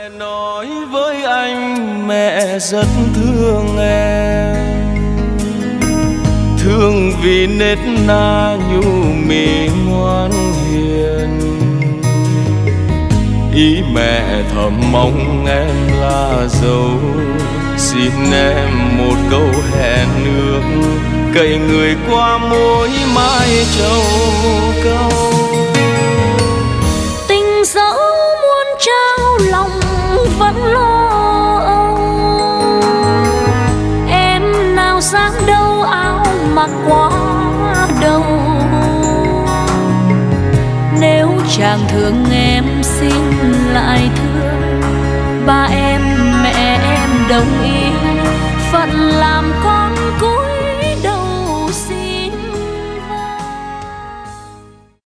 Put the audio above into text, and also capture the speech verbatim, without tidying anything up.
Nói với anh mẹ rất thương em, thương vì nết na nhu mì ngoan hiền. Ý mẹ thầm mong em là dâu, xin em một câu hẹn ước, cậy người qua mối mai châu câu. Tình dẫu muôn trao lòng vẫn lo âu, em nào dám đâu áo mặc quá đâu. Nếu chàng thương em xin lại thương, ba em mẹ em đồng ý phận làm con